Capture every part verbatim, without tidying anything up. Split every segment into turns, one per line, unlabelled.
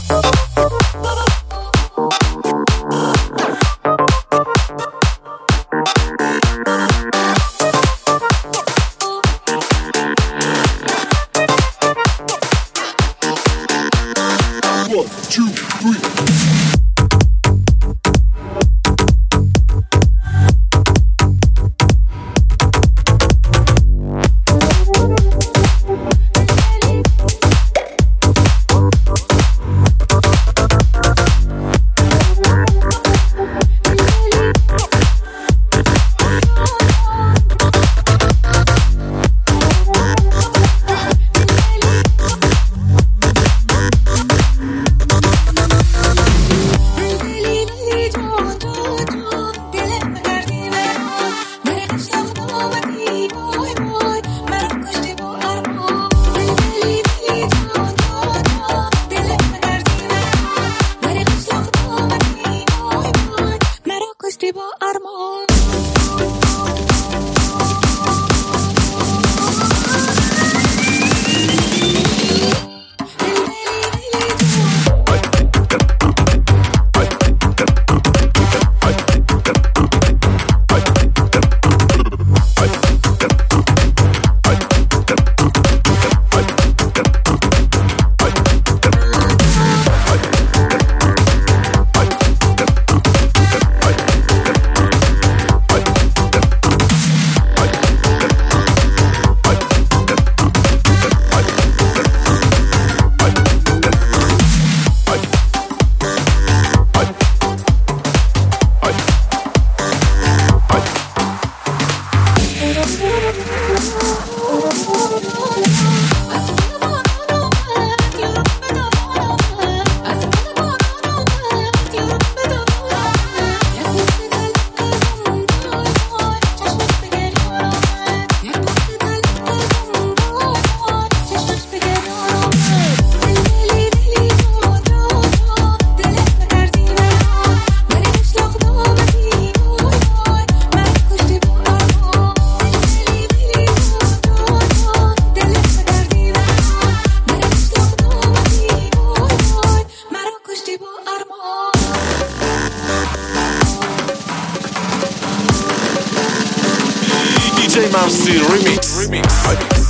دی جی ممسی ریمیکس ریمیکس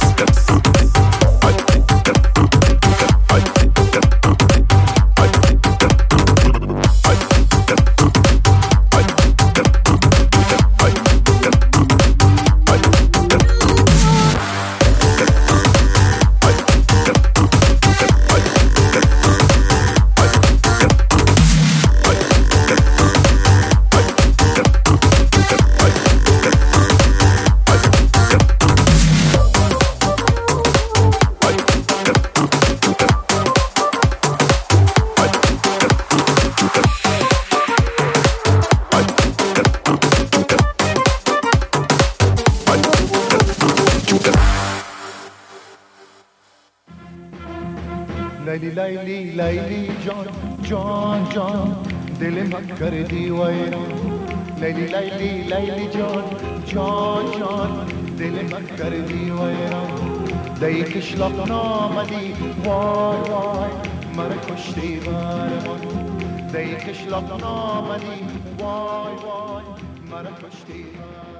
لیلی لیلی لیلی جان جان جان دل من کردی ویران لیلی لیلی لیلی جان جان جان دل من کردی ویران دی کشلق نامدی وای وای مرا کشتی برمان دی کشلق نامدی وای وای مرا کشتی برمان